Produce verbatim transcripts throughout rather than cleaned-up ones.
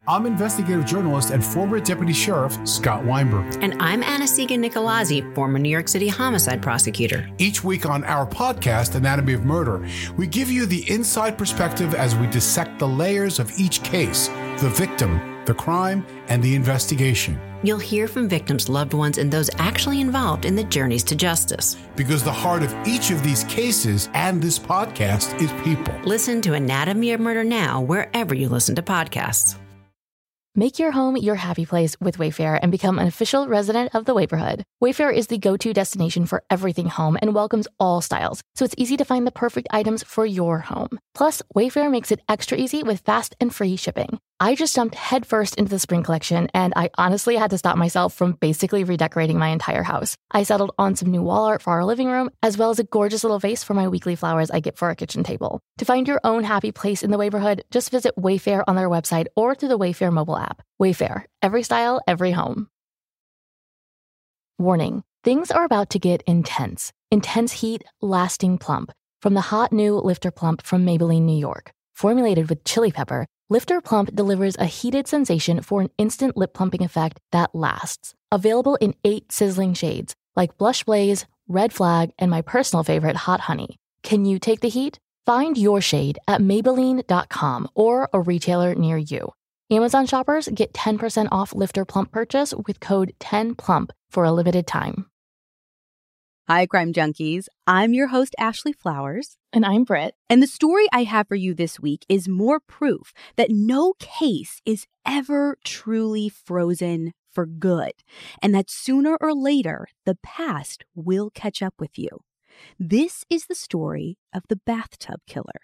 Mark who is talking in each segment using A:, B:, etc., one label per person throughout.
A: I'm investigative journalist and former Deputy Sheriff Scott Weinberg.
B: And I'm Anna-Sigga Nicolazzi, former New York City homicide prosecutor.
A: Each week on our podcast, Anatomy of Murder, we give you the inside perspective as we dissect the layers of each case, the victim, the crime, and the investigation.
B: You'll hear from victims' loved ones and those actually involved in the journeys to justice.
A: Because the heart of each of these cases and this podcast is people.
B: Listen to Anatomy of Murder now wherever you listen to podcasts.
C: Make your home your happy place with Wayfair and become an official resident of the Wayborhood. Wayfair is the go-to destination for everything home and welcomes all styles, so it's easy to find the perfect items for your home. Plus, Wayfair makes it extra easy with fast and free shipping. I just jumped headfirst into the spring collection, and I honestly had to stop myself from basically redecorating my entire house. I settled on some new wall art for our living room, as well as a gorgeous little vase for my weekly flowers I get for our kitchen table. To find your own happy place in the Wayborhood, just visit Wayfair on their website or through the Wayfair mobile app. Wayfair, every style, every home. Warning, things are about to get intense. Intense heat, lasting plump. From the hot new Lifter Plump from Maybelline, New York. Formulated with chili pepper, Lifter Plump delivers a heated sensation for an instant lip plumping effect that lasts. Available in eight sizzling shades, like Blush Blaze, Red Flag, and my personal favorite, Hot Honey. Can you take the heat? Find your shade at Maybelline dot com or a retailer near you. Amazon shoppers get ten percent off Lifter Plump purchase with code ten plump for a limited time.
D: Hi, Crime Junkies. I'm your host, Ashley Flowers.
C: And I'm Britt.
D: And the story I have for you this week is more proof that no case is ever truly frozen for good, and that sooner or later, the past will catch up with you. This is the story of the bathtub killer.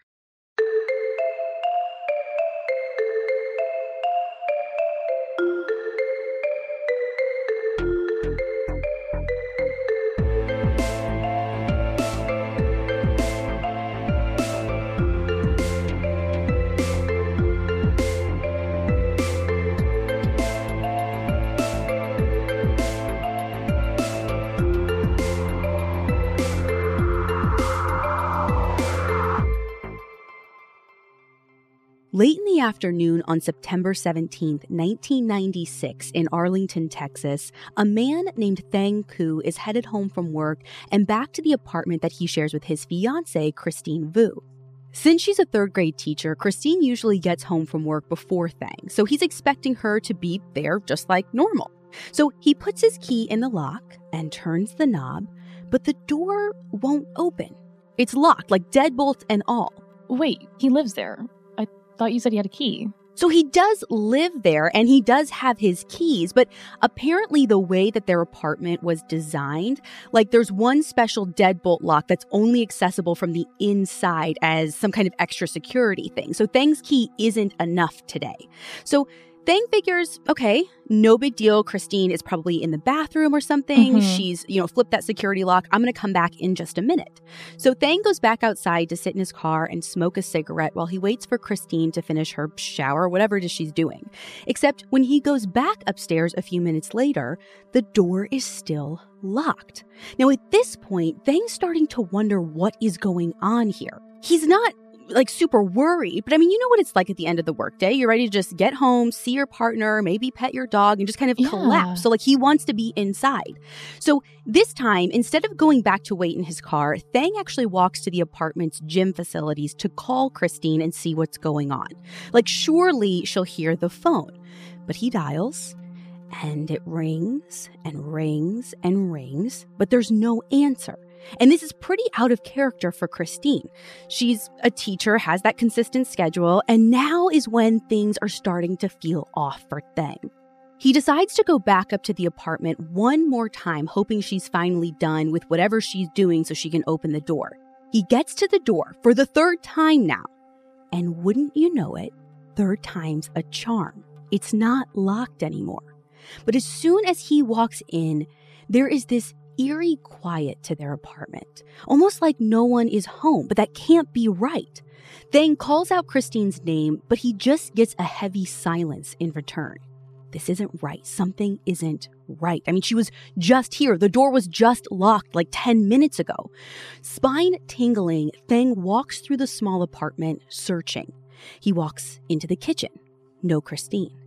D: Late in the afternoon on September seventeenth, nineteen ninety-six, in Arlington, Texas, a man named Thang Koo is headed home from work and back to the apartment that he shares with his fiancée, Christine Vu. Since she's a third grade teacher, Christine usually gets home from work before Thang, so he's expecting her to be there just like normal. So he puts his key in the lock and turns the knob, but the door won't open. It's locked, like deadbolt and all.
E: Wait, he lives there. I thought you said he had a key.
D: So he does live there and he does have his keys, but apparently the way that their apartment was designed, like there's one special deadbolt lock that's only accessible from the inside as some kind of extra security thing. So Thang's key isn't enough today. So Thang figures, okay, no big deal. Christine is probably in the bathroom or something. Mm-hmm. She's, you know, flipped that security lock. I'm going to come back in just a minute. So Thang goes back outside to sit in his car and smoke a cigarette while he waits for Christine to finish her shower, whatever it is she's doing. Except when he goes back upstairs a few minutes later, the door is still locked. Now, at this point, Thang's starting to wonder what is going on here. He's not like super worried, but I mean, you know what it's like at the end of the workday. You're ready to just get home, see your partner, maybe pet your dog, and just kind of
E: yeah.
D: collapse. So like he wants to be inside. So this time, instead of going back to wait in his car, Thang actually walks to the apartment's gym facilities to call Christine and see what's going on. Like surely she'll hear the phone, but he dials and it rings and rings and rings, but there's no answer. And this is pretty out of character for Christine. She's a teacher, has that consistent schedule, and now is when things are starting to feel off for Thang. He decides to go back up to the apartment one more time, hoping she's finally done with whatever she's doing so she can open the door. He gets to the door for the third time now. And wouldn't you know it, third time's a charm. It's not locked anymore. But as soon as he walks in, there is this eerie quiet to their apartment, almost like no one is home, but that can't be right. Thang calls out Christine's name, but he just gets a heavy silence in return. This isn't right. Something isn't right. I mean, she was just here. The door was just locked like ten minutes ago. Spine tingling, Thang walks through the small apartment, searching. He walks into the kitchen. No Christine.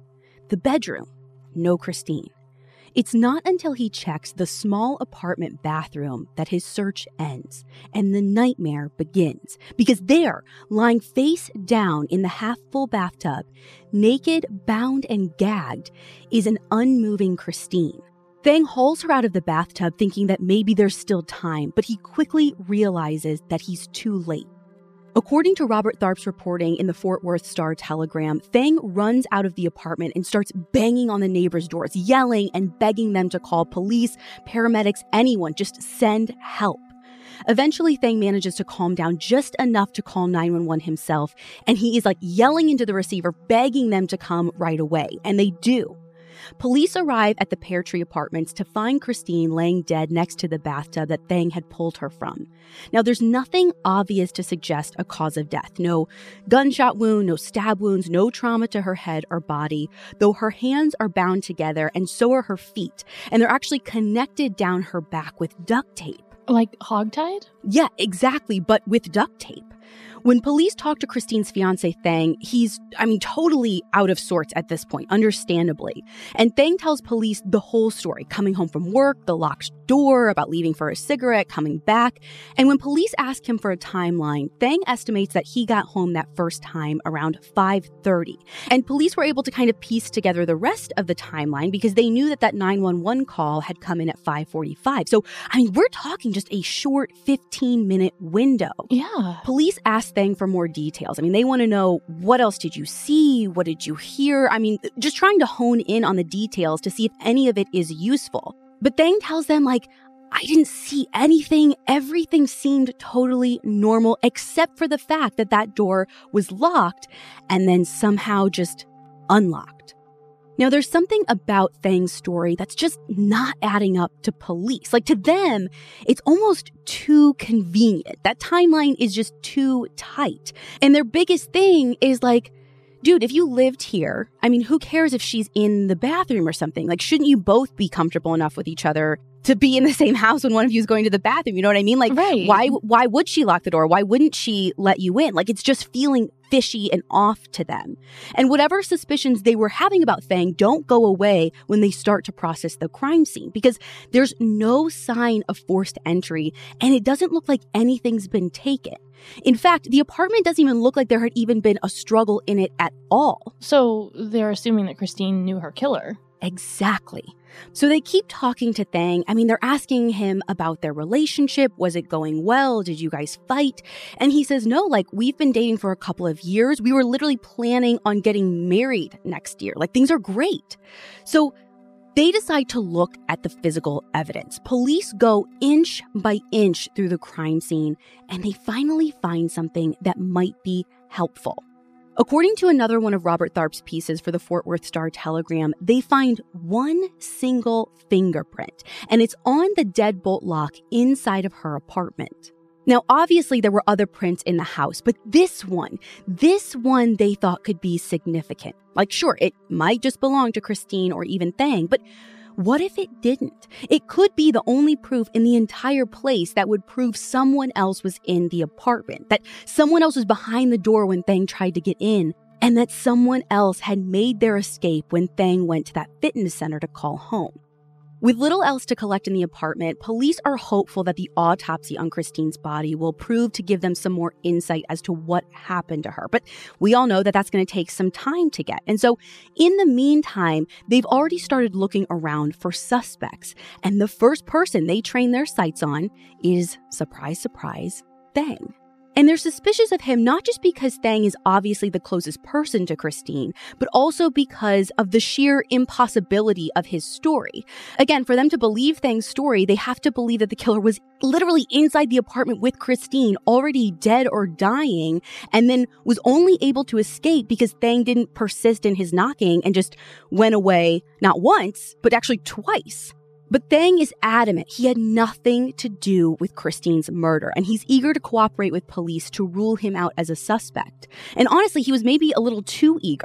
D: The bedroom, no Christine. It's not until he checks the small apartment bathroom that his search ends and the nightmare begins. Because there, lying face down in the half-full bathtub, naked, bound, and gagged, is an unmoving Christine. Thang hauls her out of the bathtub thinking that maybe there's still time, but he quickly realizes that he's too late. According to Robert Tharp's reporting in the Fort Worth Star-Telegram, Thang runs out of the apartment and starts banging on the neighbors' doors, yelling and begging them to call police, paramedics, anyone, just send help. Eventually, Thang manages to calm down just enough to call nine one one himself, and he is like yelling into the receiver, begging them to come right away, and they do. Police arrive at the Pear Tree Apartments to find Christine laying dead next to the bathtub that Thang had pulled her from. Now, there's nothing obvious to suggest a cause of death. No gunshot wound, no stab wounds, no trauma to her head or body, though her hands are bound together and so are her feet, and they're actually connected down her back with duct tape.
E: Like hogtied?
D: Yeah, exactly, but with duct tape. When police talk to Christine's fiancé, Thang, he's, I mean, totally out of sorts at this point, understandably. And Thang tells police the whole story, coming home from work, the locked door, about leaving for a cigarette, coming back. And when police ask him for a timeline, Thang estimates that he got home that first time around five thirty. And police were able to kind of piece together the rest of the timeline because they knew that that nine one one call had come in at five forty-five. So, I mean, we're talking just a short fifteen-minute window.
E: Yeah.
D: Police asked Thang for more details. I mean, they want to know, what else did you see? What did you hear? I mean, just trying to hone in on the details to see if any of it is useful. But Thang tells them, like, I didn't see anything. Everything seemed totally normal, except for the fact that that door was locked and then somehow just unlocked. Now, there's something about Thang's story that's just not adding up to police. Like, to them, it's almost too convenient. That timeline is just too tight. And their biggest thing is like, dude, if you lived here, I mean, who cares if she's in the bathroom or something? Like, shouldn't you both be comfortable enough with each other to be in the same house when one of you is going to the bathroom? You know what I mean? Like,
E: right.
D: why why would she lock the door? Why wouldn't she let you in? Like, it's just feeling fishy and off to them. And whatever suspicions they were having about Thang don't go away when they start to process the crime scene, because there's no sign of forced entry and it doesn't look like anything's been taken. In fact, the apartment doesn't even look like there had even been a struggle in it at all.
E: So they're assuming that Christine knew her killer.
D: Exactly. So they keep talking to Thang. I mean, they're asking him about their relationship. Was it going well? Did you guys fight? And he says, no, like, we've been dating for a couple of years. We were literally planning on getting married next year. Like, things are great. So they decide to look at the physical evidence. Police go inch by inch through the crime scene, and they finally find something that might be helpful. According to another one of Robert Tharp's pieces for the Fort Worth Star-Telegram, they find one single fingerprint, and it's on the deadbolt lock inside of her apartment. Now, obviously, there were other prints in the house, but this one, this one they thought could be significant. Like, sure, it might just belong to Christine or even Thang, but what if it didn't? It could be the only proof in the entire place that would prove someone else was in the apartment, that someone else was behind the door when Thang tried to get in, and that someone else had made their escape when Thang went to that fitness center to call home. With little else to collect in the apartment, police are hopeful that the autopsy on Christine's body will prove to give them some more insight as to what happened to her. But we all know that that's going to take some time to get. And so in the meantime, they've already started looking around for suspects. And the first person they train their sights on is, surprise, surprise, Thang. And they're suspicious of him not just because Thang is obviously the closest person to Christine, but also because of the sheer impossibility of his story. Again, for them to believe Thang's story, they have to believe that the killer was literally inside the apartment with Christine, already dead or dying, and then was only able to escape because Thang didn't persist in his knocking and just went away not once, but actually twice. But Thang is adamant he had nothing to do with Christine's murder, and he's eager to cooperate with police to rule him out as a suspect. And honestly, he was maybe a little too eager.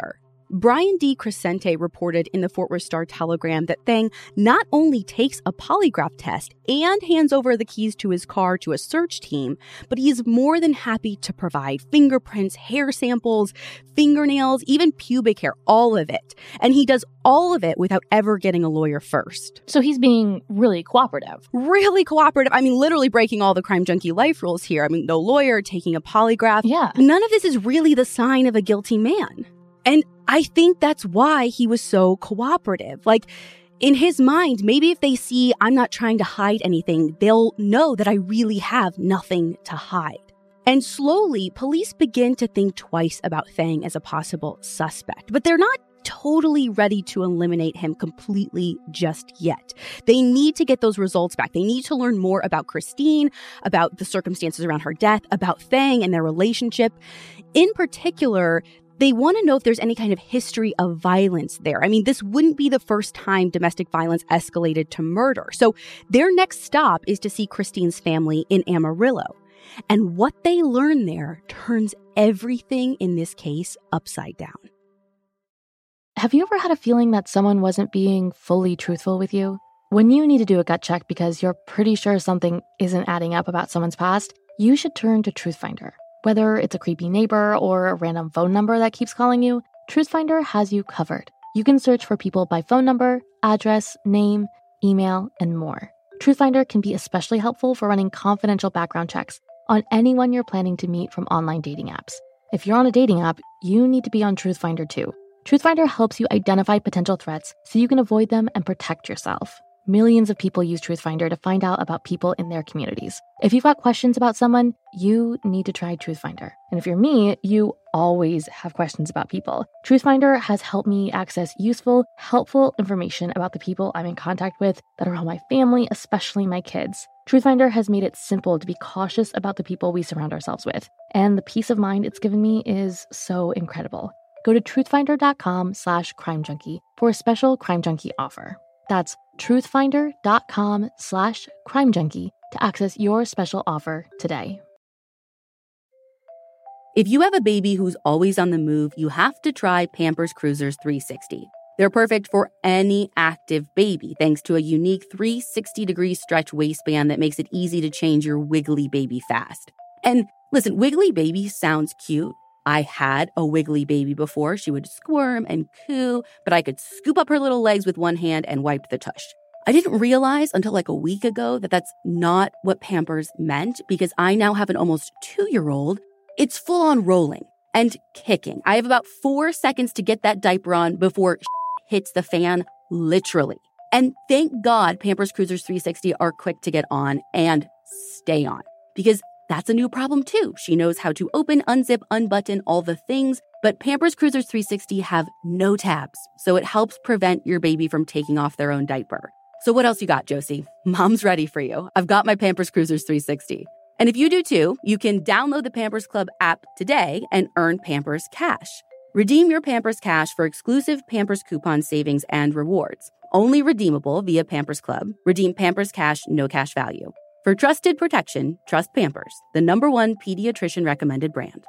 D: Brian D. Crescente reported in the Fort Worth Star-Telegram that Thang not only takes a polygraph test and hands over the keys to his car to a search team, but he is more than happy to provide fingerprints, hair samples, fingernails, even pubic hair, all of it. And he does all of it without ever getting a lawyer first.
E: So he's being really cooperative.
D: Really cooperative. I mean, literally breaking all the Crime Junkie life rules here. I mean, no lawyer, taking a polygraph.
E: Yeah.
D: None of this is really the sign of a guilty man. And I think that's why he was so cooperative. Like, in his mind, maybe if they see I'm not trying to hide anything, they'll know that I really have nothing to hide. And slowly, police begin to think twice about Thang as a possible suspect. But they're not totally ready to eliminate him completely just yet. They need to get those results back. They need to learn more about Christine, about the circumstances around her death, about Thang and their relationship. In particular, they want to know if there's any kind of history of violence there. I mean, this wouldn't be the first time domestic violence escalated to murder. So their next stop is to see Christine's family in Amarillo. And what they learn there turns everything in this case upside down.
C: Have you ever had a feeling that someone wasn't being fully truthful with you? When you need to do a gut check because you're pretty sure something isn't adding up about someone's past, you should turn to Truthfinder. Whether it's a creepy neighbor or a random phone number that keeps calling you, Truthfinder has you covered. You can search for people by phone number, address, name, email, and more. Truthfinder can be especially helpful for running confidential background checks on anyone you're planning to meet from online dating apps. If you're on a dating app, you need to be on Truthfinder too. Truthfinder helps you identify potential threats so you can avoid them and protect yourself. Millions of people use Truthfinder to find out about people in their communities. If you've got questions about someone, you need to try Truthfinder. And if you're me, you always have questions about people. Truthfinder has helped me access useful, helpful information about the people I'm in contact with that are all my family, especially my kids. Truthfinder has made it simple to be cautious about the people we surround ourselves with. And the peace of mind it's given me is so incredible. Go to truthfinder.com slash crime junkie for a special Crime Junkie offer. That's truthfinder.com slash crime junkie to access your special offer today.
F: If you have a baby who's always on the move, you have to try Pampers Cruisers three sixty. They're perfect for any active baby thanks to a unique three sixty degree stretch waistband that makes it easy to change your wiggly baby fast. And listen, wiggly baby sounds cute. I had a wiggly baby before. She would squirm and coo, but I could scoop up her little legs with one hand and wipe the tush. I didn't realize until like a week ago that that's not what Pampers meant because I now have an almost two-year-old. It's full on rolling and kicking. I have about four seconds to get that diaper on before hits the fan, literally. And thank God Pampers Cruisers three sixty are quick to get on and stay on because that's a new problem too. She knows how to open, unzip, unbutton, all the things, but Pampers Cruisers three sixty have no tabs, so it helps prevent your baby from taking off their own diaper. So what else you got, Josie? Mom's ready for you. I've got my Pampers Cruisers three sixty. And if you do too, you can download the Pampers Club app today and earn Pampers Cash. Redeem your Pampers Cash for exclusive Pampers coupon savings and rewards. Only redeemable via Pampers Club. Redeem Pampers Cash, no cash value. For trusted protection, trust Pampers, the number one pediatrician recommended brand.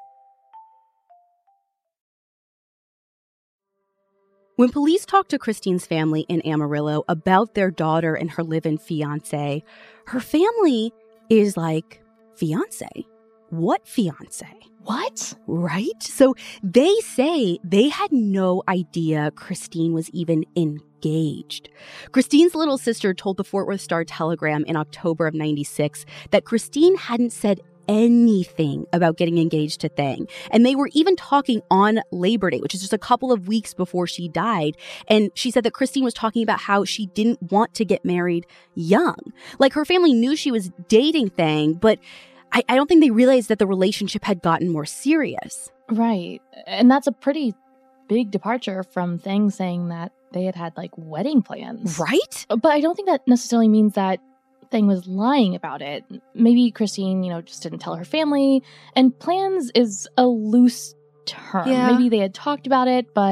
D: When police talked to Christine's family in Amarillo about their daughter and her live-in fiancé, her family is like, fiancé? What fiancé?
E: What?
D: Right? So they say they had no idea Christine was even engaged. Christine's little sister told the Fort Worth Star-Telegram in October of ninety-six that Christine hadn't said anything about getting engaged to Thang. And they were even talking on Labor Day, which is just a couple of weeks before she died. And she said that Christine was talking about how she didn't want to get married young. Like her family knew she was dating Thang, but I, I don't think they realized that the relationship had gotten more serious.
E: Right. And that's a pretty big departure from Thang saying that they had had like wedding plans.
D: Right?
E: But I don't think that necessarily means that Thang was lying about it. Maybe Christine, you know, just didn't tell her family. And plans is a loose term.
D: Yeah.
E: Maybe they had talked about it, but,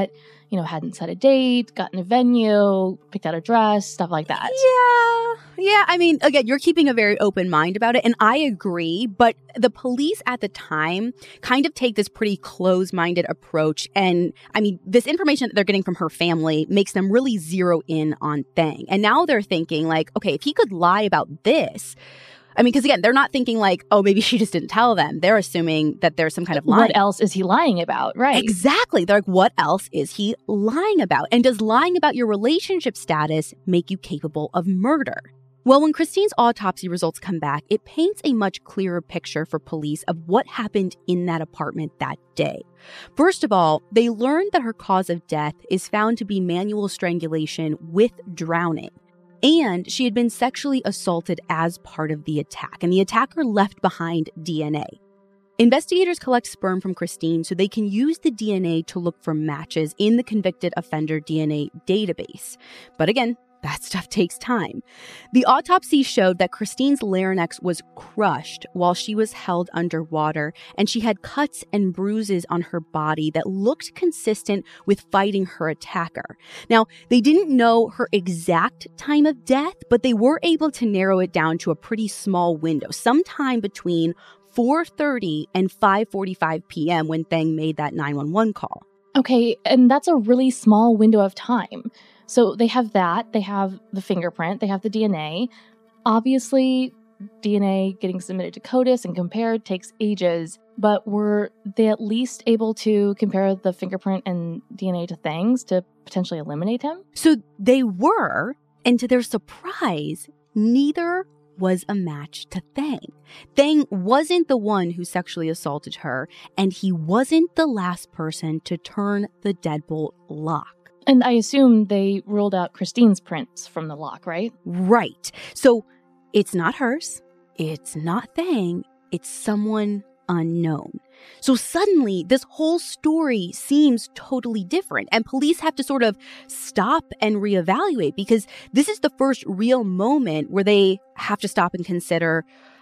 E: you know, hadn't set a date, gotten a venue, picked out a dress, stuff like that.
D: Yeah. Yeah. I mean, again, you're keeping a very open mind about it. And I agree. But the police at the time kind of take this pretty close-minded approach. And I mean, this information that they're getting from her family makes them really zero in on Thang. And now they're thinking like, okay, if he could lie about this, I mean, because again, they're not thinking like, oh, maybe she just didn't tell them. They're assuming that there's some kind of lying.
E: What else is he lying about? Right.
D: Exactly. They're like, what else is he lying about? And does lying about your relationship status make you capable of murder? Well, when Christine's autopsy results come back, it paints a much clearer picture for police of what happened in that apartment that day. First of all, they learned that her cause of death is found to be manual strangulation with drowning. And she had been sexually assaulted as part of the attack, and the attacker left behind D N A. Investigators collect sperm from Christine so they can use the D N A to look for matches in the convicted offender D N A database. But again, that stuff takes time. The autopsy showed that Christine's larynx was crushed while she was held underwater, and she had cuts and bruises on her body that looked consistent with fighting her attacker. Now, they didn't know her exact time of death, but they were able to narrow it down to a pretty small window, sometime between four thirty and five forty-five p.m. when Thang made that nine one one call.
E: Okay, and that's a really small window of time. So they have that, they have the fingerprint, they have the D N A. Obviously, D N A getting submitted to CODIS and compared takes ages, but were they at least able to compare the fingerprint and D N A to Thang's to potentially eliminate him?
D: So they were, and to their surprise, neither was a match to Thang. Thang wasn't the one who sexually assaulted her, and he wasn't the last person to turn the deadbolt lock.
E: And I assume they ruled out Christine's prints from the lock, right?
D: Right. So it's not hers. It's not Thang. It's someone unknown. So suddenly, this whole story seems totally different, and police have to sort of stop and reevaluate because this is the first real moment where they have to stop and consider,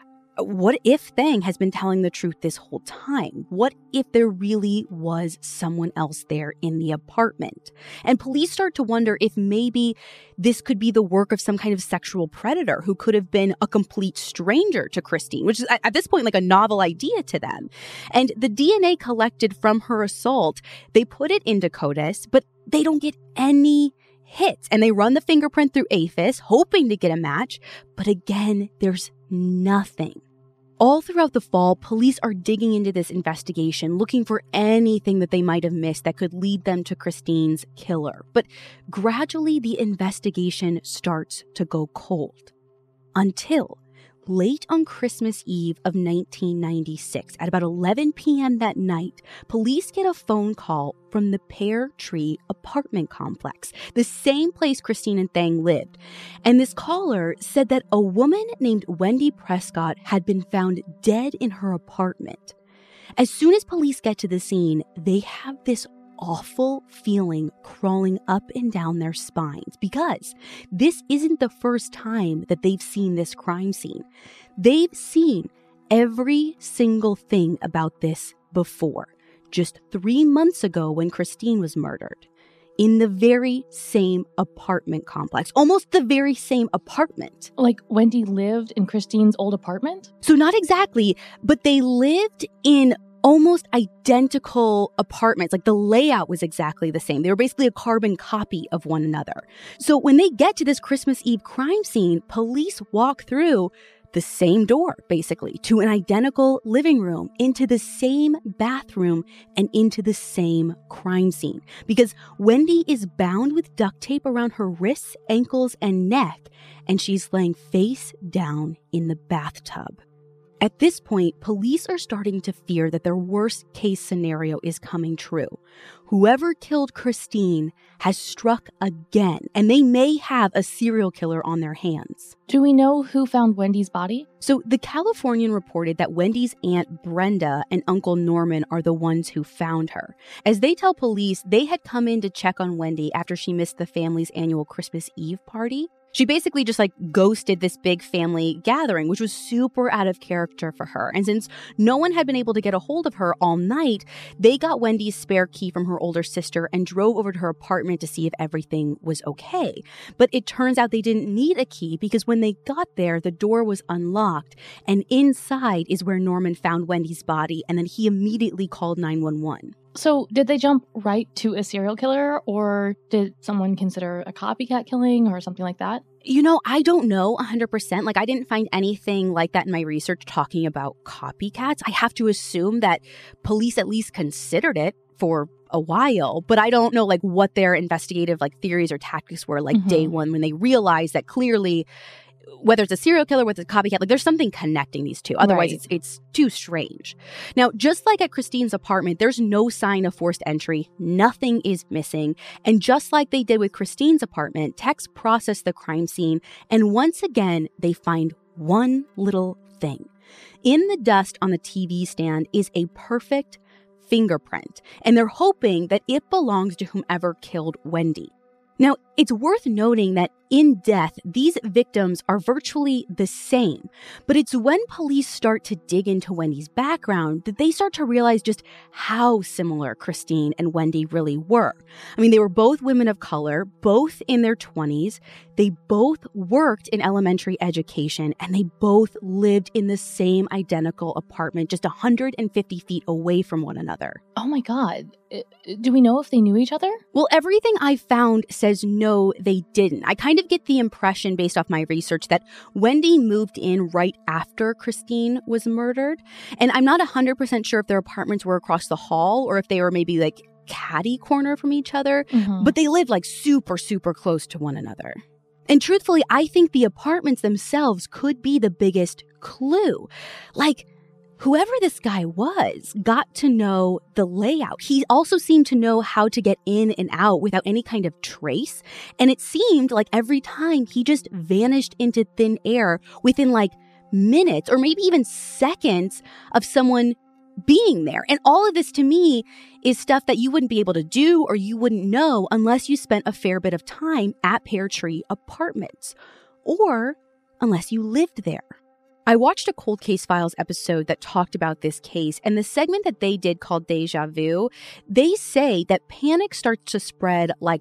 D: what if Thang has been telling the truth this whole time? What if there really was someone else there in the apartment? And police start to wonder if maybe this could be the work of some kind of sexual predator who could have been a complete stranger to Christine, which is at this point like a novel idea to them. And the D N A collected from her assault, they put it into CODIS, but they don't get any hits. And they run the fingerprint through APHIS, hoping to get a match. But again, there's nothing. All throughout the fall, police are digging into this investigation, looking for anything that they might have missed that could lead them to Christine's killer. But gradually, the investigation starts to go cold. Until late on Christmas Eve of nineteen ninety-six, at about eleven p.m. that night, police get a phone call from the Pear Tree apartment complex, the same place Christine and Thang lived. And this caller said that a woman named Wendy Prescott had been found dead in her apartment. As soon as police get to the scene, they have this awful feeling crawling up and down their spines because this isn't the first time that they've seen this crime scene. They've seen every single thing about this before, just three months ago when Christine was murdered, in the very same apartment complex, almost the very same apartment.
E: Like Wendy lived in Christine's old apartment?
D: So not exactly, but they lived in almost identical apartments. Like the layout was exactly the same. They were basically a carbon copy of one another. So when they get to this Christmas Eve crime scene, police walk through the same door, basically, to an identical living room, into the same bathroom, and into the same crime scene. Because Wendy is bound with duct tape around her wrists, ankles, and neck, and she's laying face down in the bathtub. At this point, police are starting to fear that their worst case scenario is coming true. Whoever killed Christine has struck again, and they may have a serial killer on their hands.
E: Do we know who found Wendy's body?
D: So the Californian reported that Wendy's Aunt Brenda and Uncle Norman are the ones who found her. As they tell police, they had come in to check on Wendy after she missed the family's annual Christmas Eve party. She basically just like ghosted this big family gathering, which was super out of character for her. And since no one had been able to get a hold of her all night, they got Wendy's spare key from her older sister and drove over to her apartment to see if everything was okay. But it turns out they didn't need a key because when they got there, the door was unlocked. And inside is where Norman found Wendy's body, and then he immediately called nine one one.
E: So did they jump right to a serial killer, or did someone consider a copycat killing or something like that?
D: You know, I don't know one hundred percent. Like, I didn't find anything like that in my research talking about copycats. I have to assume that police at least considered it for a while, but I don't know, like, what their investigative, like, theories or tactics were, like, mm-hmm. day one when they realized that clearly, whether it's a serial killer, whether it's a copycat, like there's something connecting these two. Otherwise, right. it's it's too strange. Now, just like at Christine's apartment, there's no sign of forced entry. Nothing is missing. And just like they did with Christine's apartment, techs process the crime scene. And once again, they find one little thing. In the dust on the T V stand is a perfect fingerprint. And they're hoping that it belongs to whomever killed Wendy. Now, it's worth noting that in death, these victims are virtually the same. But it's when police start to dig into Wendy's background that they start to realize just how similar Christine and Wendy really were. I mean, they were both women of color, both in their twenties. They both worked in elementary education, and they both lived in the same identical apartment just one hundred fifty feet away from one another.
E: Oh my God. Do we know if they knew each other?
D: Well, everything I found says no, they didn't. I kind of get the impression based off my research that Wendy moved in right after Christine was murdered. And I'm not one hundred percent sure if their apartments were across the hall or if they were maybe like catty corner from each other. Mm-hmm. But they lived like super, super close to one another. And truthfully, I think the apartments themselves could be the biggest clue. Like, whoever this guy was got to know the layout. He also seemed to know how to get in and out without any kind of trace. And it seemed like every time he just vanished into thin air within like minutes or maybe even seconds of someone being there. And all of this to me is stuff that you wouldn't be able to do or you wouldn't know unless you spent a fair bit of time at Pear Tree Apartments or unless you lived there. I watched a Cold Case Files episode that talked about this case, and the segment that they did called Deja Vu, they say that panic starts to spread like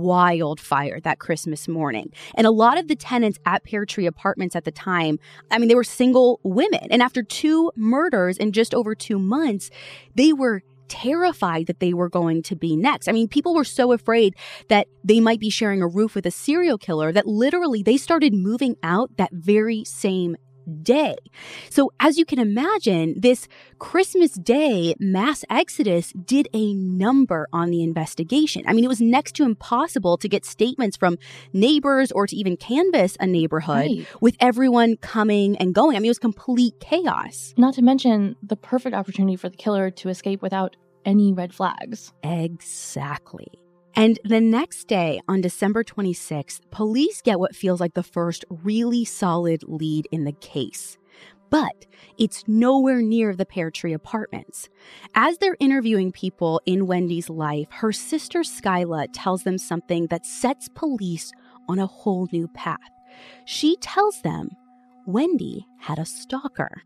D: wildfire that Christmas morning. And a lot of the tenants at Pear Tree Apartments at the time, I mean, they were single women. And after two murders in just over two months, they were terrified that they were going to be next. I mean, people were so afraid that they might be sharing a roof with a serial killer that literally they started moving out that very same day. So as you can imagine, this Christmas Day mass exodus did a number on the investigation. I mean, it was next to impossible to get statements from neighbors or to even canvass a neighborhood right. with everyone coming and going. I mean, it was complete chaos.
E: Not to mention the perfect opportunity for the killer to escape without any red flags.
D: Exactly. And the next day, on December twenty-sixth, police get what feels like the first really solid lead in the case. But it's nowhere near the Pear Tree Apartments. As they're interviewing people in Wendy's life, her sister Skyla tells them something that sets police on a whole new path. She tells them Wendy had a stalker.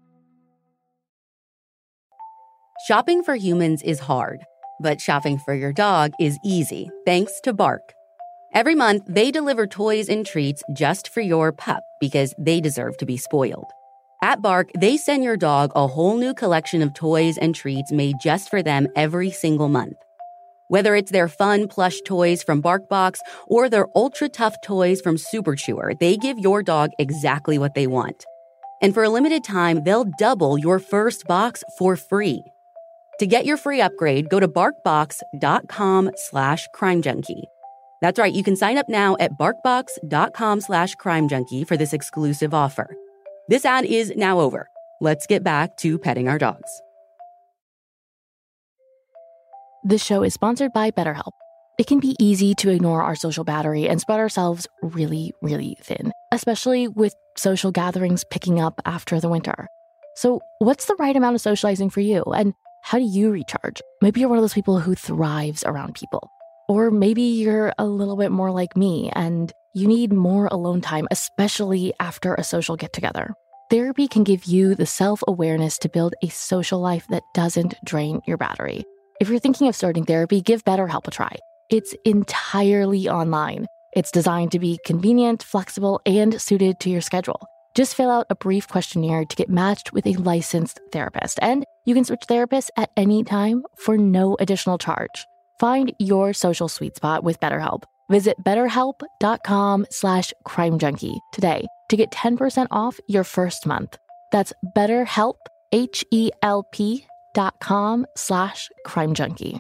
F: Shopping for humans is hard. But shopping for your dog is easy, thanks to Bark. Every month, they deliver toys and treats just for your pup because they deserve to be spoiled. At Bark, they send your dog a whole new collection of toys and treats made just for them every single month. Whether it's their fun plush toys from BarkBox or their ultra-tough toys from Super Chewer, they give your dog exactly what they want. And for a limited time, they'll double your first box for free. To get your free upgrade, go to barkbox.com slash crime junkie. That's right, you can sign up now at barkbox.com slash crime junkie for this exclusive offer. This ad is now over. Let's get back to petting our dogs.
C: This show is sponsored by BetterHelp. It can be easy to ignore our social battery and spread ourselves really, really thin, especially with social gatherings picking up after the winter. So what's the right amount of socializing for you? And how do you recharge? Maybe you're one of those people who thrives around people. Or maybe you're a little bit more like me and you need more alone time, especially after a social get-together. Therapy can give you the self-awareness to build a social life that doesn't drain your battery. If you're thinking of starting therapy, give BetterHelp a try. It's entirely online. It's designed to be convenient, flexible, and suited to your schedule. Just fill out a brief questionnaire to get matched with a licensed therapist, and you can switch therapists at any time for no additional charge. Find your social sweet spot with BetterHelp. Visit betterhelp.com slash crime junkie today to get ten percent off your first month. That's betterhelp, H-E-L-P dot com slash crime junkie.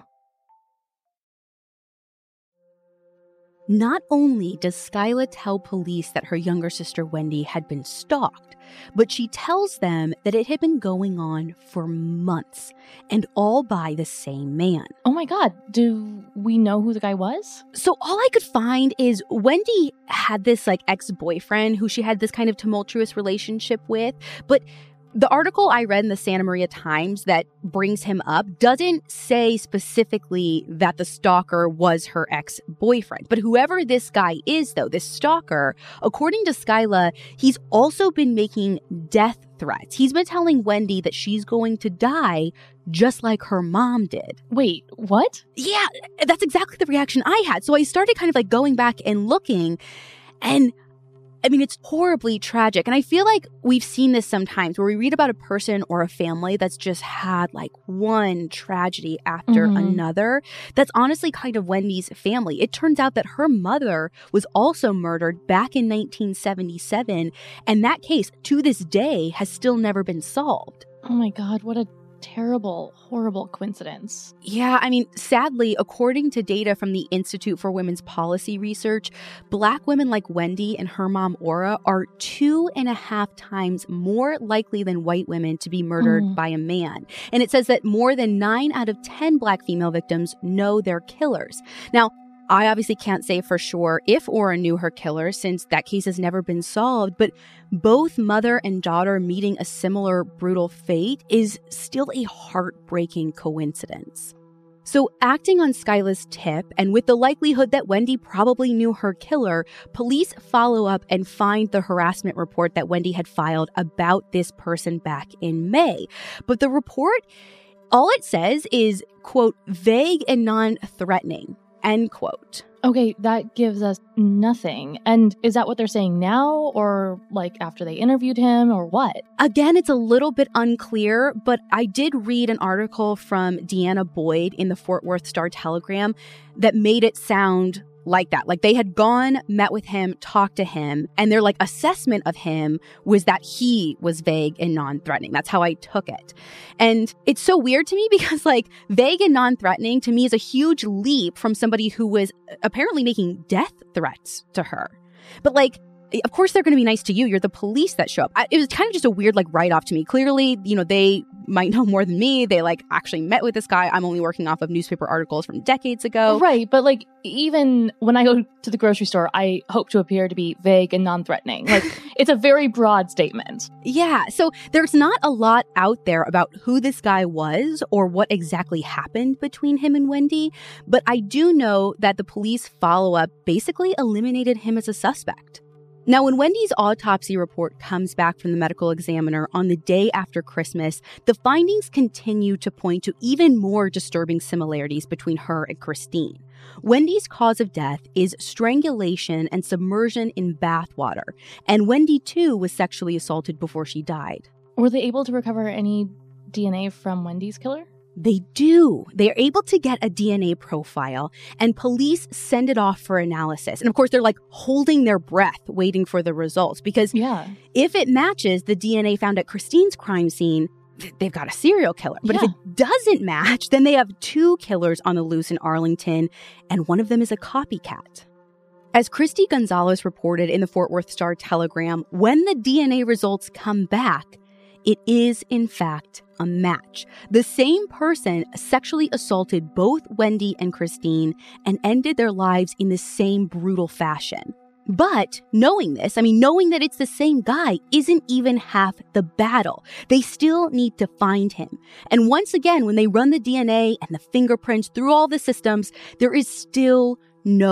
D: Not only does Skyla tell police that her younger sister Wendy had been stalked, but she tells them that it had been going on for months, and all by the same man.
E: Oh my God, do we know who the guy was?
D: So all I could find is Wendy had this like ex-boyfriend who she had this kind of tumultuous relationship with, but the article I read in the Santa Maria Times that brings him up doesn't say specifically that the stalker was her ex-boyfriend. But whoever this guy is, though, this stalker, according to Skyla, he's also been making death threats. He's been telling Wendy that she's going to die just like her mom did.
E: Wait, what?
D: Yeah, that's exactly the reaction I had. So I started kind of like going back and looking, and I mean, it's horribly tragic. And I feel like we've seen this sometimes where we read about a person or a family that's just had like one tragedy after mm-hmm. another. That's honestly kind of Wendy's family. It turns out that her mother was also murdered back in nineteen seventy-seven. And that case, to this day, has still never been solved.
E: Oh my God, what a terrible, horrible coincidence.
D: Yeah, I mean, sadly, according to data from the Institute for Women's Policy Research, Black women like Wendy and her mom, Aura, are two and a half times more likely than white women to be murdered mm. by a man. And it says that more than nine out of ten Black female victims know their killers. Now, I obviously can't say for sure if Aura knew her killer, since that case has never been solved, but both mother and daughter meeting a similar brutal fate is still a heartbreaking coincidence. So acting on Skyla's tip, and with the likelihood that Wendy probably knew her killer, police follow up and find the harassment report that Wendy had filed about this person back in May. But the report, all it says is, quote, vague and non-threatening. End quote.
E: Okay, that gives us nothing. And is that what they're saying now, or like after they interviewed him, or what?
D: Again, it's a little bit unclear, but I did read an article from Deanna Boyd in the Fort Worth Star-Telegram that made it sound like that. Like they had gone, met with him, talked to him, and their like assessment of him was that he was vague and non-threatening. That's how I took it. And it's so weird to me because like vague and non-threatening to me is a huge leap from somebody who was apparently making death threats to her. But like, of course they're going to be nice to you. You're the police that show up. I, it was kind of just a weird like write-off to me. Clearly, you know, they might know more than me. They like actually met with this guy. I'm only working off of newspaper articles from decades ago.
E: Right. But like even when I go to the grocery store, I hope to appear to be vague and non-threatening. Like it's a very broad statement.
D: Yeah. So there's not a lot out there about who this guy was or what exactly happened between him and Wendy. But I do know that the police follow-up basically eliminated him as a suspect. Now, when Wendy's autopsy report comes back from the medical examiner on the day after Christmas, the findings continue to point to even more disturbing similarities between her and Christine. Wendy's cause of death is strangulation and submersion in bathwater, and Wendy, too, was sexually assaulted before she died.
E: Were they able to recover any D N A from Wendy's killer?
D: They do. They are able to get a D N A profile, and police send it off for analysis. And of course, they're like holding their breath, waiting for the results, because yeah. if it matches the D N A found at Christine's crime scene, they've got a serial killer. But yeah. if it doesn't match, then they have two killers on the loose in Arlington, and one of them is a copycat. As Christy Gonzalez reported in the Fort Worth Star-Telegram, when the D N A results come back, it is, in fact, a match. The same person sexually assaulted both Wendy and Christine and ended their lives in the same brutal fashion. But knowing this, I mean, knowing that it's the same guy isn't even half the battle. They still need to find him. And once again, when they run the D N A and the fingerprints through all the systems, there is still no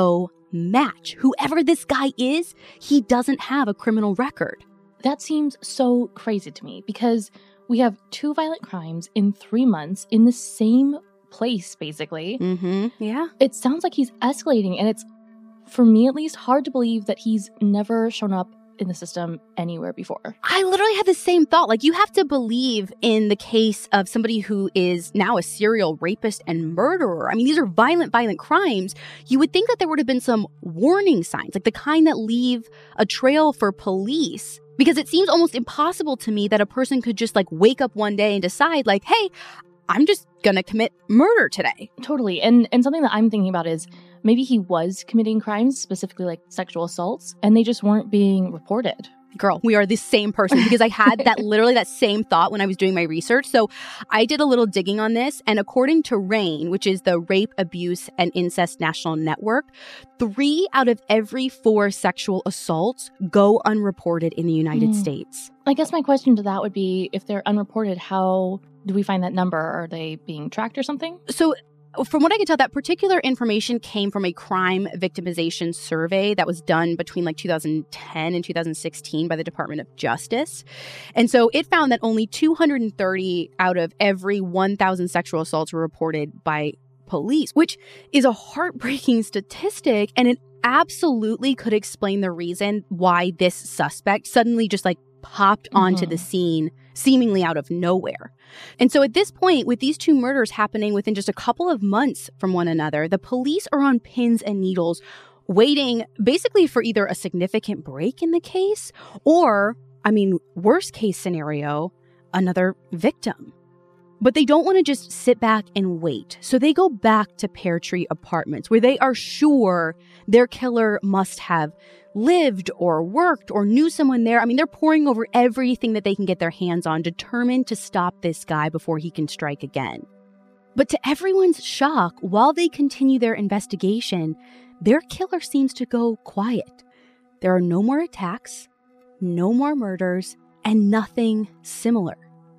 D: match. Whoever this guy is, he doesn't have a criminal record.
E: That seems so crazy to me because we have two violent crimes in three months in the same place, basically.
D: Mm-hmm. Yeah.
E: It sounds like he's escalating, and it's, for me at least, hard to believe that he's never shown up in the system anywhere before.
D: I literally had the same thought. Like, you have to believe in the case of somebody who is now a serial rapist and murderer. I mean, these are violent, violent crimes. You would think that there would have been some warning signs, like the kind that leave a trail for police. Because it seems almost impossible to me that a person could just like wake up one day and decide like, hey, I'm just gonna commit murder today.
E: Totally. And and something that I'm thinking about is maybe he was committing crimes, specifically like sexual assaults, and they just weren't being reported.
D: Girl, we are the same person because I had that literally that same thought when I was doing my research. So I did a little digging on this. And according to RAINN, which is the Rape, Abuse, and Incest National Network, three out of every four sexual assaults go unreported in the United mm. States.
E: I guess my question to that would be, if they're unreported, how do we find that number? Are they being tracked or something?
D: So from what I can tell, that particular information came from a crime victimization survey that was done between like two thousand ten and two thousand sixteen by the Department of Justice. And so it found that only two hundred thirty out of every one thousand sexual assaults were reported by police, which is a heartbreaking statistic. And it absolutely could explain the reason why this suspect suddenly just like popped onto mm-hmm. the scene seemingly out of nowhere. And so at this point, with these two murders happening within just a couple of months from one another, the police are on pins and needles waiting basically for either a significant break in the case or, I mean, worst case scenario, another victim. But they don't want to just sit back and wait. So they go back to Pear Tree Apartments where they are sure their killer must have lived or worked or knew someone there. I mean, they're poring over everything that they can get their hands on, determined to stop this guy before he can strike again. But to everyone's shock, while they continue their investigation, their killer seems to go quiet. There are no more attacks, no more murders, and nothing similar.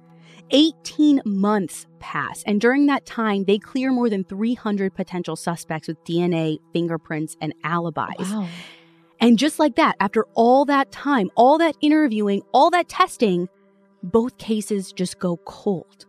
D: eighteen months pass, and during that time, they clear more than three hundred potential suspects with D N A, fingerprints, and alibis.
E: Wow.
D: And just like that, after all that time, all that interviewing, all that testing, both cases just go cold.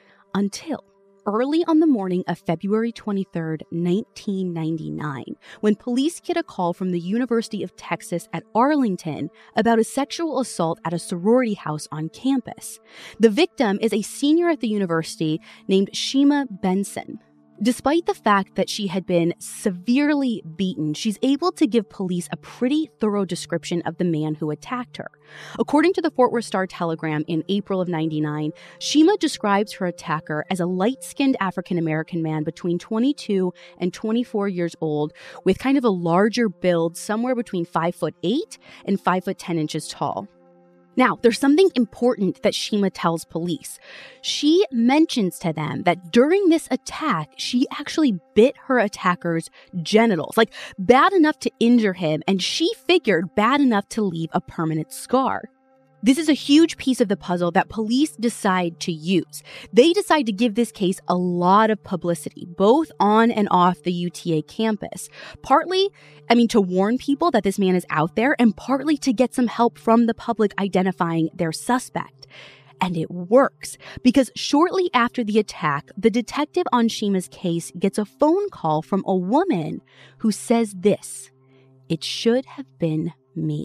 D: Until early on the morning of February twenty-third, nineteen ninety-nine, when police get a call from the University of Texas at Arlington about a sexual assault at a sorority house on campus. The victim is a senior at the university named Shima Benson. Despite the fact that she had been severely beaten, she's able to give police a pretty thorough description of the man who attacked her. According to the Fort Worth Star-Telegram in April of ninety-nine, Shima describes her attacker as a light-skinned African-American man between twenty-two and twenty-four years old with kind of a larger build, somewhere between five foot eight and five foot ten inches tall. Now, there's something important that Shima tells police. She mentions to them that during this attack, she actually bit her attacker's genitals, like bad enough to injure him, and she figured bad enough to leave a permanent scar. This is a huge piece of the puzzle that police decide to use. They decide to give this case a lot of publicity, both on and off the U T A campus. Partly, I mean, to warn people that this man is out there, and partly to get some help from the public identifying their suspect. And it works, because shortly after the attack, the detective on Shima's case gets a phone call from a woman who says this: "It should have been me."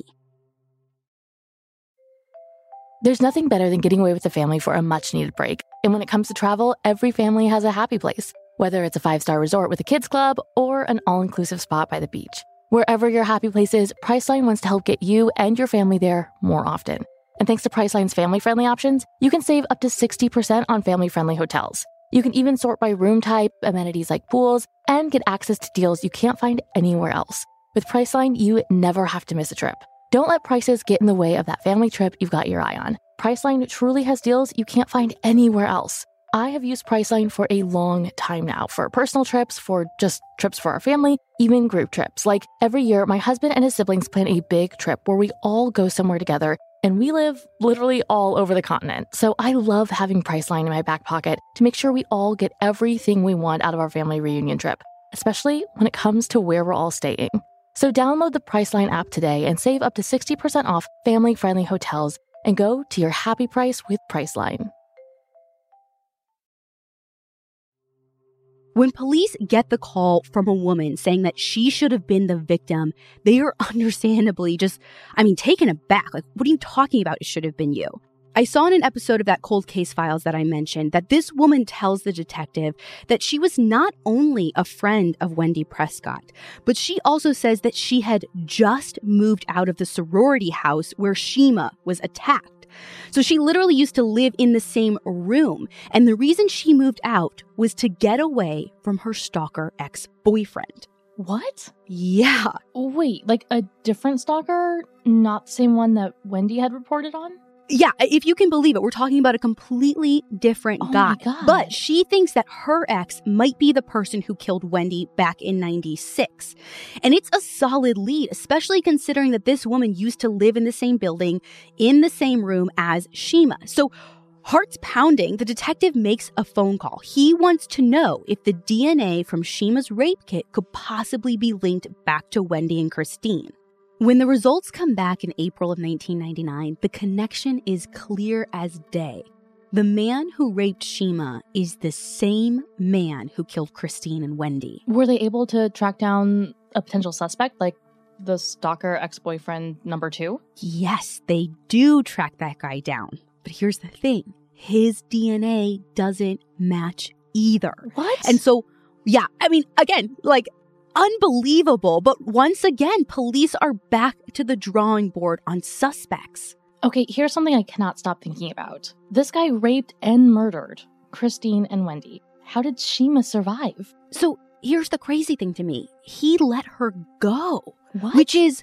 E: There's nothing better than getting away with the family for a much-needed break. And when it comes to travel, every family has a happy place. Whether it's a five-star resort with a kids club or an all-inclusive spot by the beach. Wherever your happy place is, Priceline wants to help get you and your family there more often. And thanks to Priceline's family-friendly options, you can save up to sixty percent on family-friendly hotels. You can even sort by room type, amenities like pools, and get access to deals you can't find anywhere else. With Priceline, you never have to miss a trip. Don't let prices get in the way of that family trip you've got your eye on. Priceline truly has deals you can't find anywhere else. I have used Priceline for a long time now, for personal trips, for just trips for our family, even group trips. Like every year, my husband and his siblings plan a big trip where we all go somewhere together, and we live literally all over the continent. So I love having Priceline in my back pocket to make sure we all get everything we want out of our family reunion trip, especially when it comes to where we're all staying.
C: So download the Priceline app today and save up to sixty percent off family-friendly hotels and go to your happy price with Priceline.
D: When police get the call from a woman saying that she should have been the victim, they are understandably just, I mean, taken aback. Like, what are you talking about? It should have been you. I saw in an episode of that Cold Case Files that I mentioned that this woman tells the detective that she was not only a friend of Wendy Prescott, but she also says that she had just moved out of the sorority house where Shima was attacked. So she literally used to live in the same room. And the reason she moved out was to get away from her stalker ex-boyfriend.
E: What?
D: Yeah.
E: Wait, like a different stalker? Not the same one that Wendy had reported on?
D: Yeah, if you can believe it, we're talking about a completely different
E: Oh
D: guy.
E: my God.
D: But she thinks that her ex might be the person who killed Wendy back in ninety-six. And it's a solid lead, especially considering that this woman used to live in the same building, in the same room as Shima. So hearts pounding, the detective makes a phone call. He wants to know if the D N A from Shima's rape kit could possibly be linked back to Wendy and Christine. When the results come back in April of nineteen ninety-nine, the connection is clear as day. The man who raped Shima is the same man who killed Christine and Wendy.
E: Were they able to track down a potential suspect, like the stalker ex-boyfriend number two?
D: Yes, they do track that guy down. But here's the thing. His D N A doesn't match either.
E: What?
D: And so, yeah, I mean, again, like, unbelievable. But once again, police are back to the drawing board on suspects.
E: Okay, here's something I cannot stop thinking about. This guy raped and murdered Christine and Wendy. How did Shima survive?
D: So here's the crazy thing to me. He let her go.
E: What?
D: Which is,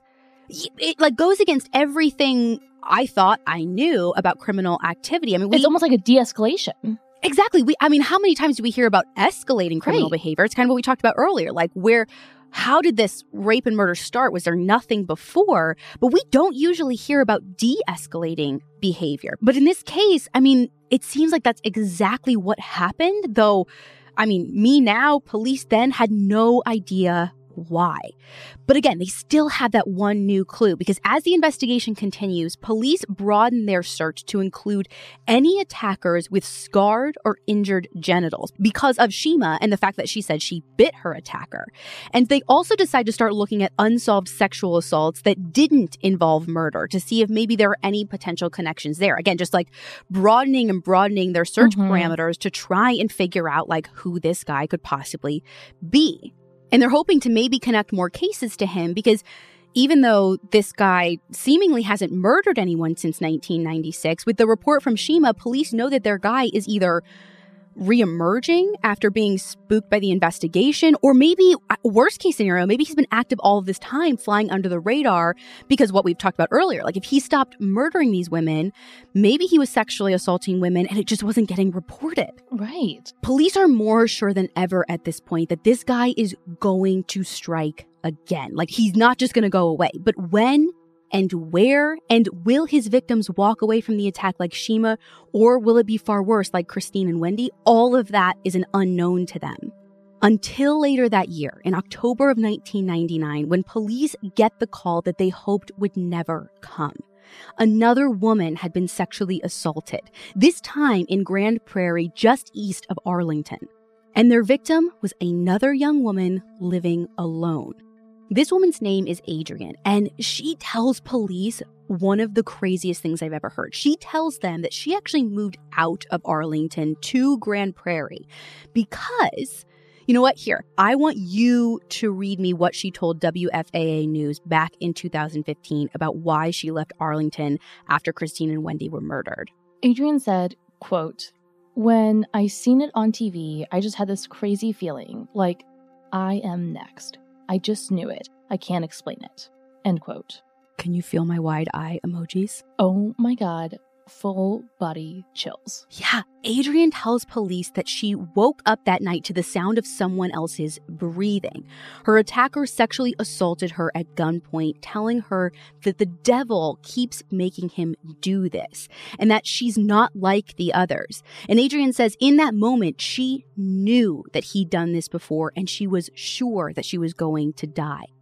D: it like goes against everything I thought I knew about criminal activity. I mean, we,
E: It's almost like a de-escalation.
D: Exactly. We, I mean, how many times do we hear about escalating criminal
E: Right.
D: behavior? It's kind of what we talked about earlier. Like, where, how did this rape and murder start? Was there nothing before? But we don't usually hear about de-escalating behavior. But in this case, I mean, it seems like that's exactly what happened. Though, I mean, me now, police then had no idea why. But again, they still have that one new clue because as the investigation continues, police broaden their search to include any attackers with scarred or injured genitals because of Shima and the fact that she said she bit her attacker. And they also decide to start looking at unsolved sexual assaults that didn't involve murder to see if maybe there are any potential connections there. Again, just like broadening and broadening their search
E: Mhm.
D: parameters to try and figure out like who this guy could possibly be. And they're hoping to maybe connect more cases to him because even though this guy seemingly hasn't murdered anyone since nineteen ninety-six, with the report from Shima, police know that their guy is either reemerging after being spooked by the investigation, or maybe, worst case scenario, maybe he's been active all of this time flying under the radar because what we've talked about earlier, like if he stopped murdering these women, maybe he was sexually assaulting women and it just wasn't getting reported.
E: Right.
D: Police are more sure than ever at this point that this guy is going to strike again. Like, he's not just going to go away. But when and where, and will his victims walk away from the attack like Shima, or will it be far worse like Christine and Wendy? All of that is an unknown to them. Until later that year, in October of nineteen ninety-nine, when police get the call that they hoped would never come. Another woman had been sexually assaulted, this time in Grand Prairie, just east of Arlington. And their victim was another young woman living alone. This woman's name is Adrienne, and she tells police one of the craziest things I've ever heard. She tells them that she actually moved out of Arlington to Grand Prairie because, you know what? Here, I want you to read me what she told W F A A News back in two thousand fifteen about why she left Arlington after Christine and Wendy were murdered.
E: Adrienne said, quote, "When I seen it on T V, I just had this crazy feeling, like, I am next. I just knew it. I can't explain it." End quote.
D: Can you feel my wide eye emojis?
E: Oh my God. Full body chills.
D: Yeah, Adrienne tells police that she woke up that night to the sound of someone else's breathing. Her attacker sexually assaulted her at gunpoint, telling her that the devil keeps making him do this and that she's not like the others. And Adrienne says in that moment, she knew that he'd done this before and she was sure that she was going to die.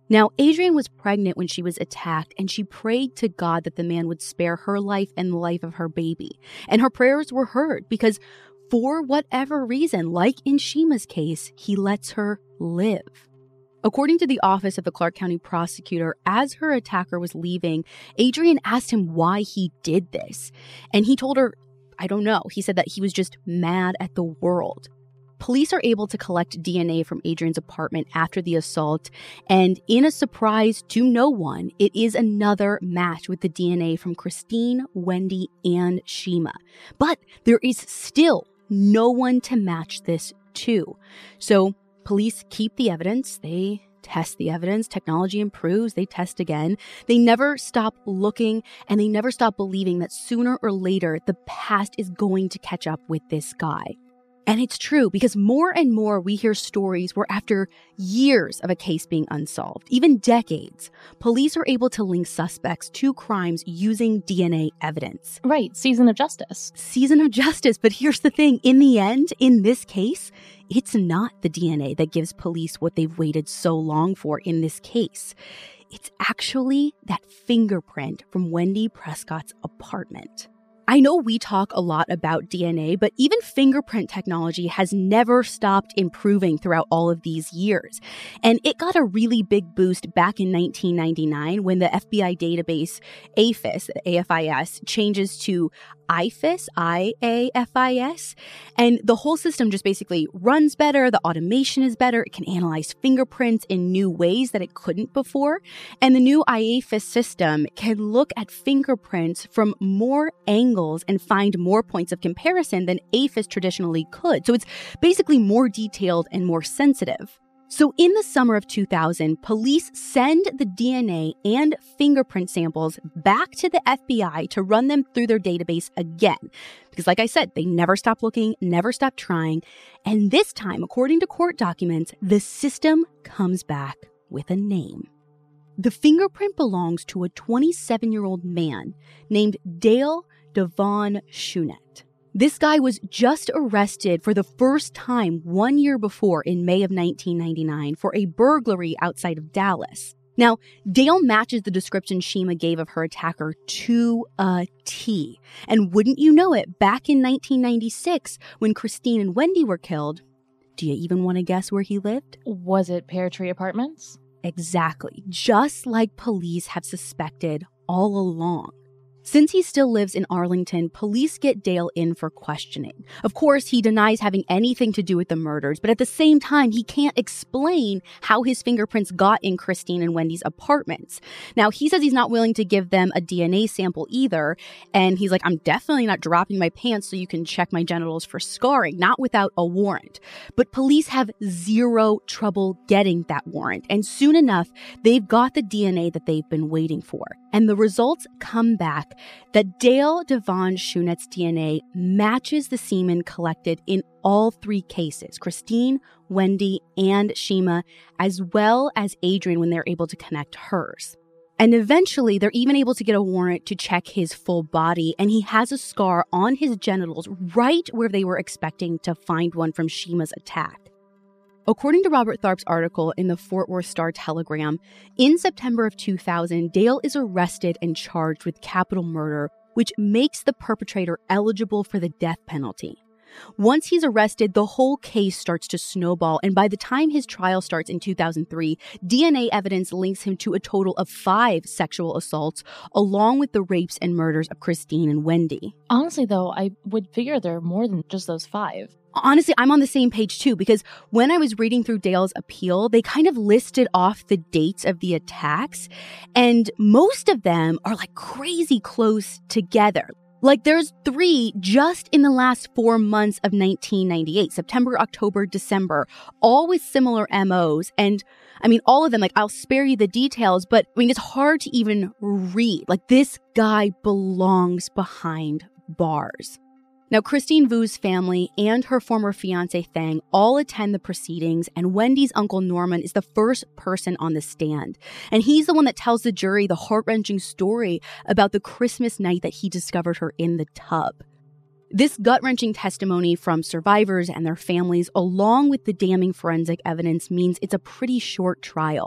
D: Now, Adrienne was pregnant when she was attacked, and she prayed to God that the man would spare her life and the life of her baby. And her prayers were heard because for whatever reason, like in Shima's case, he lets her live. According to the office of the Clark County prosecutor, as her attacker was leaving, Adrienne asked him why he did this. And he told her, I don't know. He said that he was just mad at the world. Police are able to collect D N A from Adrienne's apartment after the assault, and in a surprise to no one, it is another match with the D N A from Christine, Wendy, and Shima. But there is still no one to match this to. So police keep the evidence, they test the evidence, technology improves, they test again. They never stop looking, and they never stop believing that sooner or later the past is going to catch up with this guy. And it's true, because more and more we hear stories where after years of a case being unsolved, even decades, police are able to link suspects to crimes using D N A evidence.
E: Right, season of justice.
D: Season of justice, but here's the thing. In the end, in this case, it's not the D N A that gives police what they've waited so long for in this case. It's actually that fingerprint from Wendy Prescott's apartment. I know we talk a lot about D N A, but even fingerprint technology has never stopped improving throughout all of these years. And it got a really big boost back in nineteen ninety-nine when the F B I database A F I S, A F I S, changes to I F I S, I A F I S. And the whole system just basically runs better, the automation is better, it can analyze fingerprints in new ways that it couldn't before. And the new I A F I S system can look at fingerprints from more angles and find more points of comparison than A F I S traditionally could. So it's basically more detailed and more sensitive. So in the summer of two thousand, police send the D N A and fingerprint samples back to the F B I to run them through their database again. Because like I said, they never stop looking, never stop trying. And this time, according to court documents, the system comes back with a name. The fingerprint belongs to a twenty-seven-year-old man named Dale Devon Shunett. This guy was just arrested for the first time one year before in May of nineteen ninety-nine for a burglary outside of Dallas. Now, Dale matches the description Shima gave of her attacker to a T. And wouldn't you know it, back in nineteen ninety-six, when Christine and Wendy were killed, do you even want to guess where he lived?
E: Was it Pear Tree Apartments?
D: Exactly, just like police have suspected all along. Since he still lives in Arlington, police get Dale in for questioning. Of course, he denies having anything to do with the murders, but at the same time, he can't explain how his fingerprints got in Christine and Wendy's apartments. Now, he says he's not willing to give them a D N A sample either, and he's like, I'm definitely not dropping my pants so you can check my genitals for scarring, not without a warrant. But police have zero trouble getting that warrant, and soon enough, they've got the D N A that they've been waiting for. And the results come back that Dale Devon Shunett's D N A matches the semen collected in all three cases, Christine, Wendy, and Shima, as well as Adrienne when they're able to connect hers. And eventually, they're even able to get a warrant to check his full body, and he has a scar on his genitals right where they were expecting to find one from Shima's attack. According to Robert Tharp's article in the Fort Worth Star-Telegram, in September of two thousand, Dale is arrested and charged with capital murder, which makes the perpetrator eligible for the death penalty. Once he's arrested, the whole case starts to snowball, and by the time his trial starts in two thousand three, D N A evidence links him to a total of five sexual assaults, along with the rapes and murders of Christine and Wendy.
E: Honestly, though, I would figure there are more than just those five.
D: Honestly, I'm on the same page too, because when I was reading through Dale's appeal, they kind of listed off the dates of the attacks, and most of them are like crazy close together. Like there's three just in the last four months of nineteen ninety-eight, September, October, December, all with similar M Os. And I mean, all of them, like I'll spare you the details, but I mean, it's hard to even read. Like this guy belongs behind bars. Now, Christine Vu's family and her former fiancé Thang all attend the proceedings, and Wendy's uncle Norman is the first person on the stand. And he's the one that tells the jury the heart-wrenching story about the Christmas night that he discovered her in the tub. This gut-wrenching testimony from survivors and their families, along with the damning forensic evidence, means it's a pretty short trial.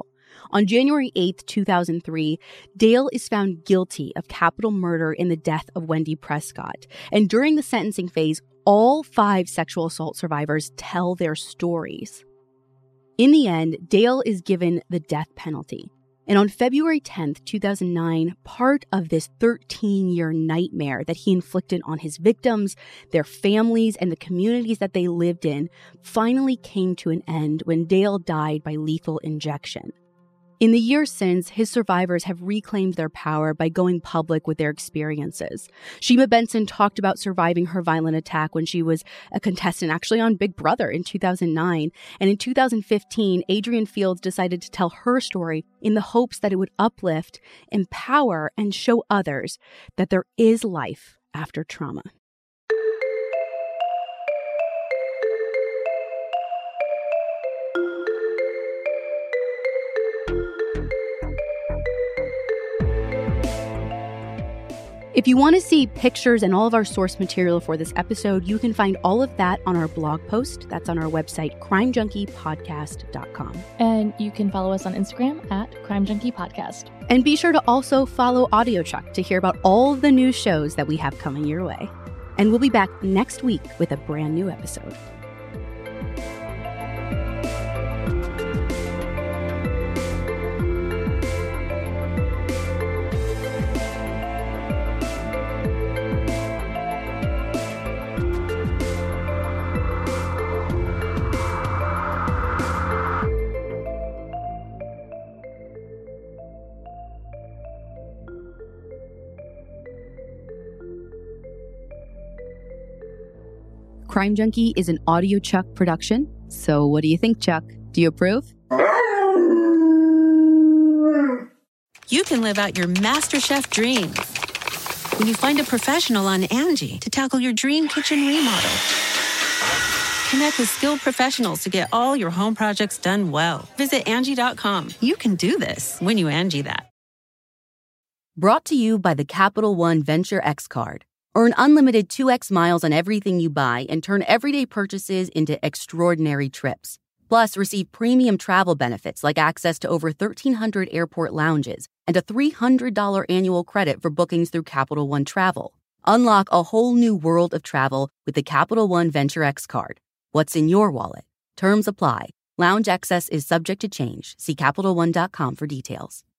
D: On January eighth, two thousand three, Dale is found guilty of capital murder in the death of Wendy Prescott. And during the sentencing phase, all five sexual assault survivors tell their stories. In the end, Dale is given the death penalty. And on February tenth, two thousand nine, part of this thirteen-year nightmare that he inflicted on his victims, their families, and the communities that they lived in finally came to an end when Dale died by lethal injection. In the years since, his survivors have reclaimed their power by going public with their experiences. Shima Benson talked about surviving her violent attack when she was a contestant actually on Big Brother in two thousand nine. And in two thousand fifteen, Adrienne Fields decided to tell her story in the hopes that it would uplift, empower, and show others that there is life after trauma. If you want to see pictures and all of our source material for this episode, you can find all of that on our blog post. That's on our website, crime junkie podcast dot com.
E: And you can follow us on Instagram at Crime Junkie Podcast.
D: And be sure to also follow AudioChuck to hear about all of the new shows that we have coming your way. And we'll be back next week with a brand new episode. Crime Junkie is an AudioChuck production. So what do you think, Chuck? Do you approve?
B: You can live out your MasterChef dreams when you find a professional on Angie to tackle your dream kitchen remodel. Connect with skilled professionals to get all your home projects done well. Visit Angie dot com. You can do this when you Angie that.
F: Brought to you by the Capital One Venture X card. Earn unlimited two x miles on everything you buy and turn everyday purchases into extraordinary trips. Plus, receive premium travel benefits like access to over thirteen hundred airport lounges and a three hundred dollars annual credit for bookings through Capital One Travel. Unlock a whole new world of travel with the Capital One Venture X card. What's in your wallet? Terms apply. Lounge access is subject to change. See Capital One dot com for details.